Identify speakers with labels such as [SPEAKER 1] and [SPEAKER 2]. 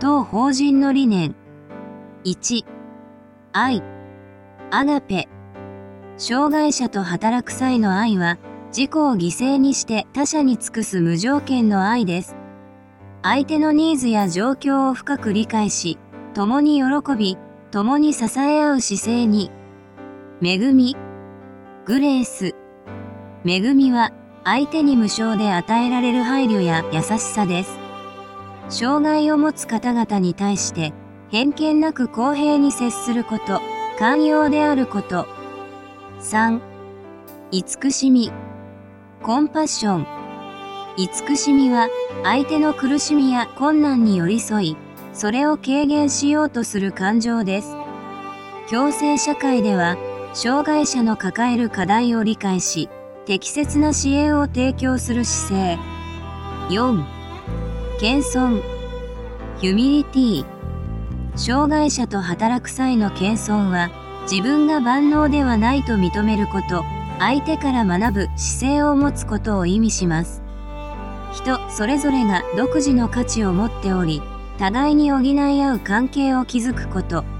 [SPEAKER 1] 当法人の理念。1、愛、アガペ。障害者と働く際の愛は、自己を犠牲にして他者に尽くす無条件の愛です。相手のニーズや状況を深く理解し、共に喜び、共に支え合う姿勢に。恵み、グレース。恵みは、相手に無償で与えられる配慮や優しさです。障害を持つ方々に対して、偏見なく公平に接すること、寛容であること。3、慈しみ、コンパッション。慈しみは、相手の苦しみや困難に寄り添い、それを軽減しようとする感情です。共生社会では、障害者の抱える課題を理解し、適切な支援を提供する姿勢。4、謙遜、ヒュミリティ。障害者と働く際の謙遜は、自分が万能ではないと認めること、相手から学ぶ姿勢を持つことを意味します。人それぞれが独自の価値を持っており、互いに補い合う関係を築くこと。